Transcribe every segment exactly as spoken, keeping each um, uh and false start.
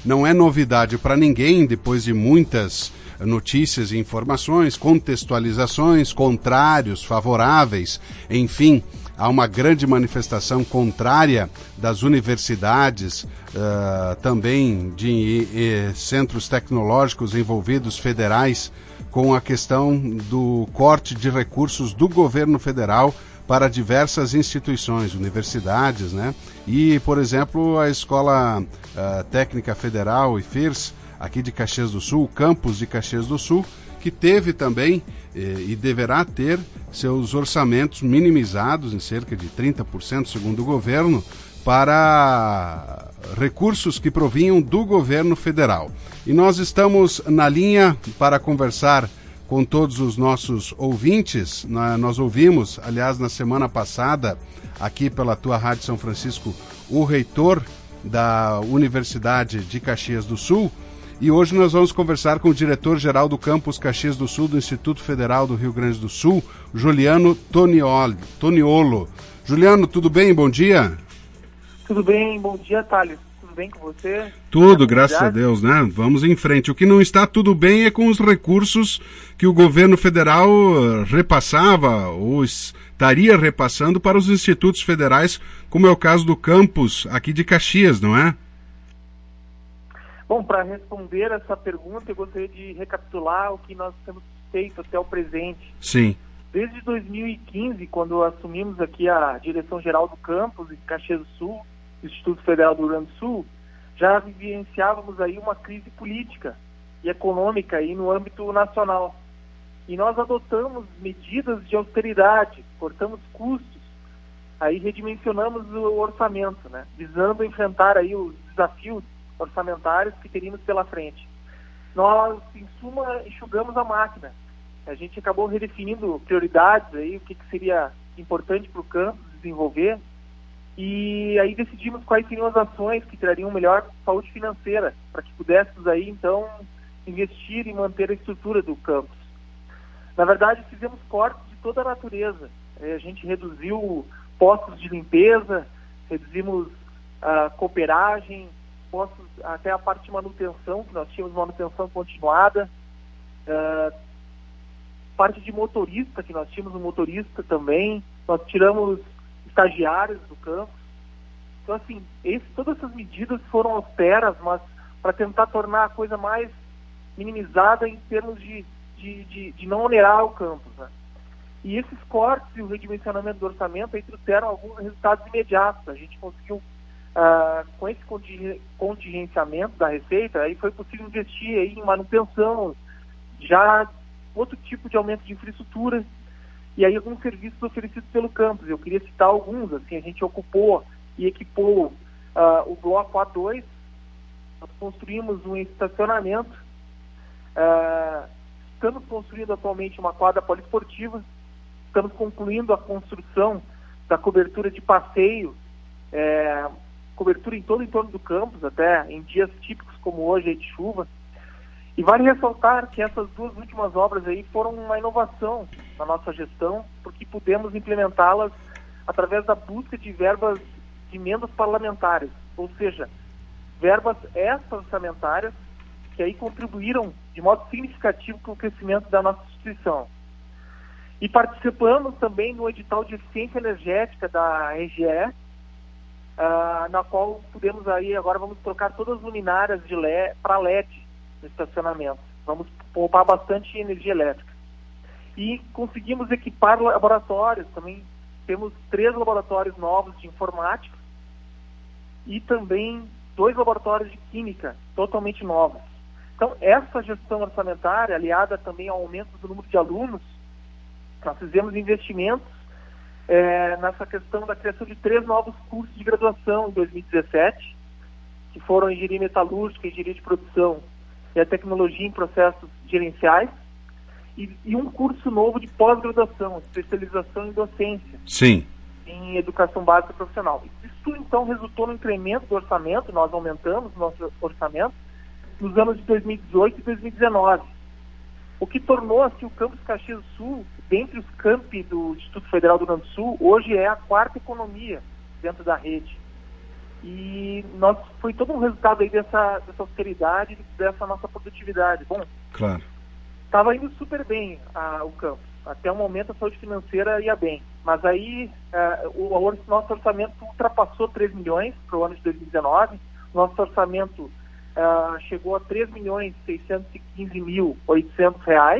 não é novidade para ninguém, depois de muitas notícias e informações, contextualizações, contrários, favoráveis, enfim, há uma grande manifestação contrária das universidades, uh, também de uh, centros tecnológicos envolvidos federais, com a questão do corte de recursos do governo federal para diversas instituições, universidades, né? E, por exemplo, a Escola uh, Técnica Federal, I F I R S, aqui de Caxias do Sul, o campus de Caxias do Sul, que teve também eh, e deverá ter seus orçamentos minimizados em cerca de trinta por cento, segundo o governo, para recursos que provinham do governo federal. E nós estamos na linha para conversar com todos os nossos ouvintes. Nós ouvimos, aliás, na semana passada, aqui pela tua Rádio São Francisco, o reitor da Universidade de Caxias do Sul, e hoje nós vamos conversar com o diretor-geral do campus Caxias do Sul do Instituto Federal do Rio Grande do Sul, Juliano Toniolo. Toniolo. Juliano, tudo bem? Bom dia. Tudo bem, bom dia, Thales. Tudo bem com você? Tudo, graças a Deus, né? Vamos em frente. O que não está tudo bem é com os recursos que o governo federal repassava ou estaria repassando para os institutos federais, como é o caso do campus aqui de Caxias, não é? Bom, para responder essa pergunta, eu gostaria de recapitular o que nós temos feito até o presente. Sim. Desde dois mil e quinze, quando assumimos aqui a direção-geral do campus em Caxias do Sul, Instituto Federal do Rio Grande do Sul, já vivenciávamos aí uma crise política e econômica aí no âmbito nacional. E nós adotamos medidas de austeridade, cortamos custos, aí redimensionamos o orçamento, né, visando enfrentar aí os desafios orçamentários que teríamos pela frente. Nós, em suma, enxugamos a máquina. A gente acabou redefinindo prioridades, aí, o que, que seria importante para o campus desenvolver, e aí decidimos quais seriam as ações que trariam melhor saúde financeira, para que pudéssemos aí, então, investir e manter a estrutura do campus. Na verdade, fizemos cortes de toda a natureza. A gente reduziu postos de limpeza, reduzimos a cooperagem, postos, até a parte de manutenção, que nós tínhamos manutenção continuada, uh, parte de motorista, que nós tínhamos um motorista também, nós tiramos estagiários do campus. Então, assim, esse, todas essas medidas foram austeras, mas para tentar tornar a coisa mais minimizada em termos de, de, de, de não onerar o campus, né? E esses cortes e o redimensionamento do orçamento aí trouxeram alguns resultados imediatos. A gente conseguiu, uh, com esse contingenciamento da receita, aí foi possível investir aí em manutenção, já outro tipo de aumento de infraestrutura, e aí alguns serviços oferecidos pelo campus. Eu queria citar alguns. Assim, a gente ocupou e equipou uh, o bloco A dois, nós construímos um estacionamento, uh, estamos construindo atualmente uma quadra poliesportiva, estamos concluindo a construção da cobertura de passeio, é, cobertura em todo o entorno do campus, até em dias típicos como hoje aí de chuva. E vale ressaltar que essas duas últimas obras aí foram uma inovação na nossa gestão, porque pudemos implementá-las através da busca de verbas de emendas parlamentares, ou seja, verbas extra-orçamentárias que aí contribuíram de modo significativo com o crescimento da nossa instituição. E participamos também no edital de eficiência energética da R G E, uh, na qual pudemos aí, agora vamos trocar todas as luminárias de L E D para L E D no estacionamento. Vamos poupar bastante energia elétrica. E conseguimos equipar laboratórios, também temos três laboratórios novos de informática e também dois laboratórios de química totalmente novos. Então, essa gestão orçamentária, aliada também ao aumento do número de alunos, nós fizemos investimentos é, nessa questão da criação de três novos cursos de graduação em dois mil e dezessete, que foram Engenharia Metalúrgica, Engenharia de Produção e a Tecnologia em Processos Gerenciais, e, e um curso novo de pós-graduação, especialização em docência. Sim. Em educação básica profissional. Isso, então, resultou no incremento do orçamento. Nós aumentamos o nosso orçamento nos anos de dois mil e dezoito e dois mil e dezenove, o que tornou assim, o campus Caxias do Sul, dentre os campi do Instituto Federal do Rio Grande do Sul, hoje é a quarta economia dentro da rede. E nós, foi todo um resultado aí dessa, dessa austeridade, dessa nossa produtividade. Bom, claro. Estava indo super bem a, o campus. Até o momento a saúde financeira ia bem. Mas aí uh, o, o nosso orçamento ultrapassou três milhões para o ano de dois mil e dezenove. Nosso orçamento uh, chegou a três milhões seiscentos e quinze mil e oitocentos reais.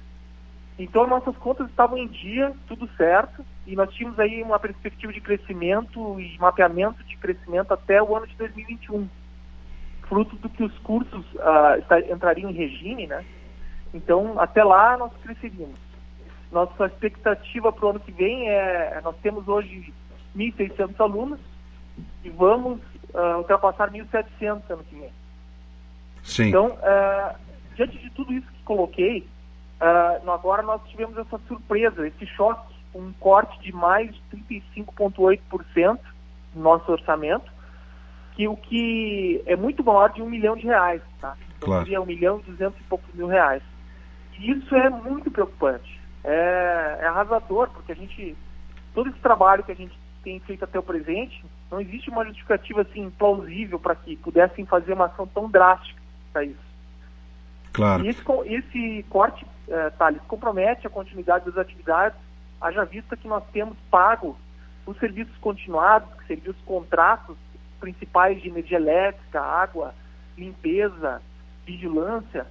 Então nossas contas estavam em dia, tudo certo. E nós tínhamos aí uma perspectiva de crescimento e mapeamento de crescimento até o ano de dois mil e vinte e um. Fruto do que os cursos uh, está, entrariam em regime, né? Então, até lá nós cresceríamos. Nossa expectativa para o ano que vem é, nós temos hoje mil e seiscentos alunos e vamos uh, ultrapassar mil e setecentos ano que vem. Sim. Então, uh, diante de tudo isso que coloquei, uh, agora nós tivemos essa surpresa, esse choque, um corte de mais de trinta e cinco vírgula oito por cento no nosso orçamento, que o que é muito maior de um milhão de reais, tá? Então, claro. Seria um milhão e duzentos e poucos mil reais. E isso é muito preocupante. É, é arrasador, porque a gente, todo esse trabalho que a gente tem feito até o presente, não existe uma justificativa assim plausível para que pudessem fazer uma ação tão drástica para isso. Claro. E esse, esse corte, é, Thales, compromete a continuidade das atividades, haja vista que nós temos pago os serviços continuados, que seriam os contratos principais de energia elétrica, água, limpeza, vigilância,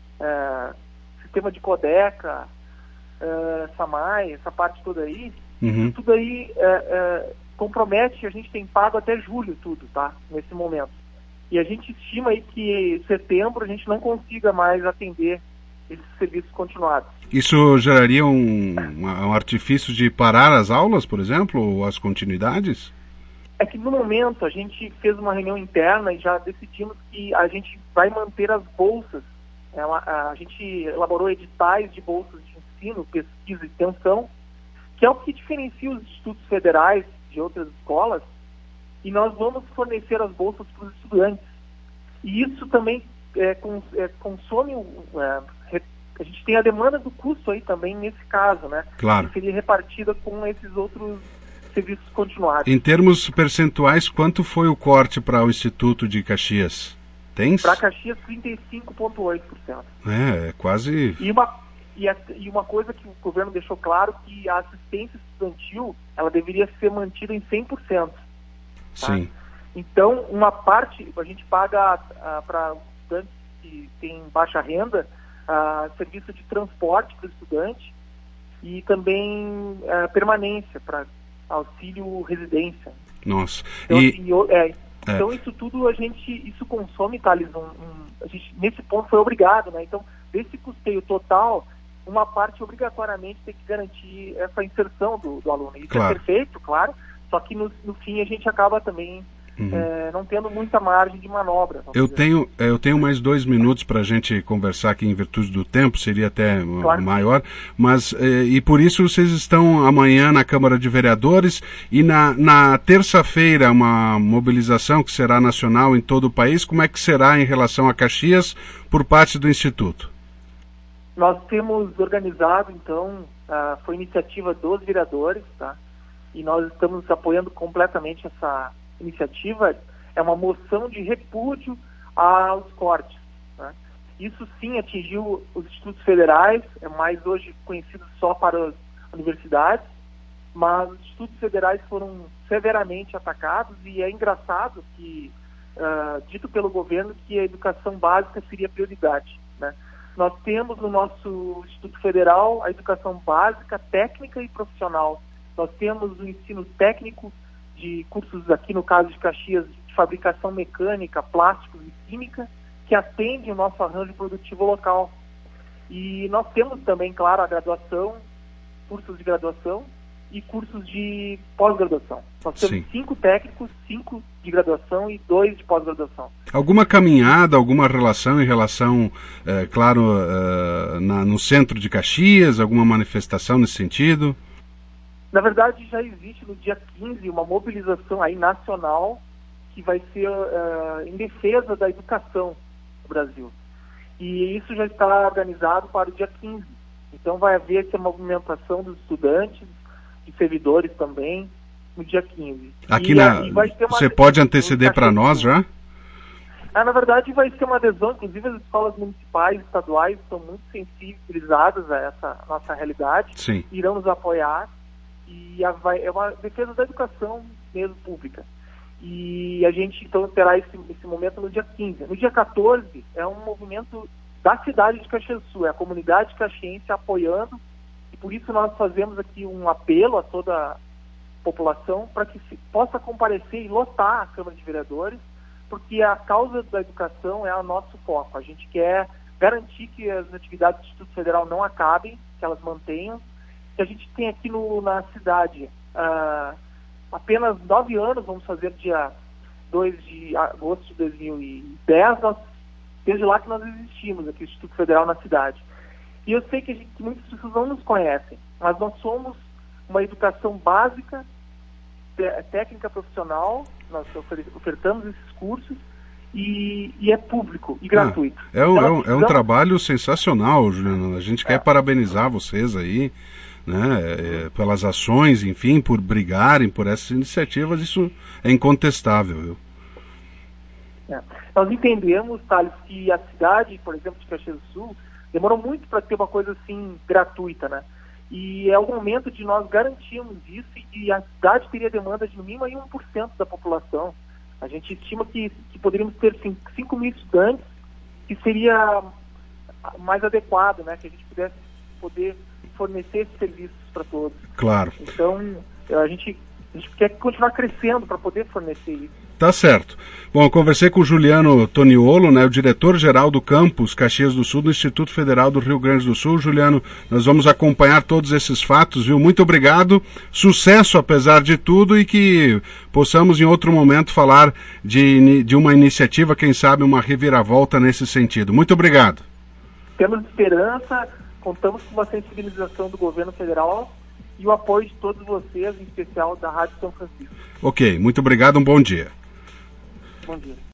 é, sistema de Codeca, uh, SAMAI, essa parte toda aí, uhum. tudo aí uh, uh, compromete, a gente tem pago até julho tudo, tá? Nesse momento. E a gente estima aí que em setembro a gente não consiga mais atender esses serviços continuados. Isso geraria um, um artifício de parar as aulas, por exemplo, ou as continuidades? É que no momento a gente fez uma reunião interna e já decidimos que a gente vai manter as bolsas. A gente elaborou editais de bolsas de ensino, pesquisa e extensão, que é o que diferencia os institutos federais de outras escolas, e nós vamos fornecer as bolsas para os estudantes. E isso também é, cons, é, consome, é, a gente tem a demanda do custo aí também nesse caso, né? Claro. Que seria repartida com esses outros serviços continuados. Em termos percentuais, quanto foi o corte para o Instituto de Caxias? Para Caxias, trinta e cinco vírgula oito por cento. É, é quase... E uma, e, a, e uma coisa que o governo deixou claro, que a assistência estudantil, ela deveria ser mantida em cem por cento. Tá? Sim. Então, uma parte, a gente paga para estudantes que têm baixa renda, a, serviço de transporte para o estudante e também a, permanência, para auxílio residência. Nossa. Então, e... assim, eu, é, Então, é. isso tudo a gente, isso consome, Thales, um, um, a gente nesse ponto foi obrigado, né? Então, desse custeio total, uma parte obrigatoriamente tem que garantir essa inserção do, do aluno. Isso claro. É perfeito, claro, só que no, no fim a gente acaba também uhum. é, não tendo muita margem de manobra. Eu tenho, eu tenho mais dois minutos para a gente conversar aqui em virtude do tempo, seria até claro. maior, mas eh, e por isso vocês estão amanhã na Câmara de Vereadores e na, na terça-feira uma mobilização que será nacional em todo o país. Como é que será em relação a Caxias por parte do Instituto? Nós temos organizado, então, uh, foi iniciativa dos vereadores, tá? E nós estamos apoiando completamente essa iniciativa. É uma moção de repúdio aos cortes, né? Isso sim atingiu os institutos federais, é mais hoje conhecido só para as universidades, mas os institutos federais foram severamente atacados e é engraçado que, uh, dito pelo governo, que a educação básica seria prioridade, né? Nós temos no nosso Instituto Federal a educação básica, técnica e profissional. Nós temos o ensino técnico de cursos, aqui no caso de Caxias, de fabricação mecânica, plásticos e química, que atende o nosso arranjo produtivo local. E nós temos também, claro, a graduação, cursos de graduação e cursos de pós-graduação. Nós temos Sim. cinco técnicos, cinco de graduação e dois de pós-graduação. Alguma caminhada, alguma relação em relação, é, claro, é, na, no centro de Caxias, alguma manifestação nesse sentido? Na verdade, já existe no dia quinze uma mobilização aí nacional que vai ser uh, em defesa da educação no Brasil. E isso já está organizado para o dia quinze. Então vai haver essa movimentação dos estudantes, de servidores também, no dia quinze. Aqui e, na... e vai ter uma Você pode anteceder para nós já? Ah, na verdade, vai ser uma adesão, inclusive as escolas municipais e estaduais estão muito sensibilizadas a essa nossa realidade, Sim. irão nos apoiar, e a, vai, é uma defesa da educação mesmo pública. E a gente, então, terá esse, esse momento no dia quinze. No dia quatorze, é um movimento da cidade de Caxias do Sul, é a comunidade caxiense apoiando, e por isso nós fazemos aqui um apelo a toda a população para que se possa comparecer e lotar a Câmara de Vereadores, porque a causa da educação é o nosso foco. A gente quer garantir que as atividades do Instituto Federal não acabem, que elas mantenham. Que a gente tem aqui no, na cidade uh, apenas nove anos, vamos fazer dia dois de agosto de dois mil e dez, nós, desde lá que nós existimos, aqui o Instituto Federal na cidade. E eu sei que, a gente, que muitas pessoas não nos conhecem, mas nós somos uma educação básica, técnica profissional, nós ofertamos esses cursos e, e é público e gratuito. Ah, é, um, é, um, é um trabalho sensacional, Juliano. A gente quer é. parabenizar vocês aí, né, é, pelas ações, enfim, por brigarem por essas iniciativas, isso é incontestável. Viu? É. Nós entendemos, Thales, que a cidade, por exemplo, de Caxias do Sul, demorou muito para ter uma coisa assim gratuita, né? E é o momento de nós garantirmos isso, e a cidade teria demanda de no mínimo aí um por cento da população. A gente estima que, que poderíamos ter cinco mil estudantes, que seria mais adequado, né? Que a gente pudesse poder fornecer esses serviços para todos. Claro. Então, a gente, a gente quer continuar crescendo para poder fornecer isso. Tá certo. Bom, eu conversei com o Juliano Toniolo, né, o diretor-geral do campus Caxias do Sul do Instituto Federal do Rio Grande do Sul. Juliano, nós vamos acompanhar todos esses fatos, viu? Muito obrigado, sucesso apesar de tudo, e que possamos em outro momento falar de, de uma iniciativa, quem sabe uma reviravolta nesse sentido. Muito obrigado. Temos esperança, contamos com uma sensibilização do governo federal e o apoio de todos vocês, em especial da Rádio São Francisco. Ok, muito obrigado, um bom dia. Bom dia.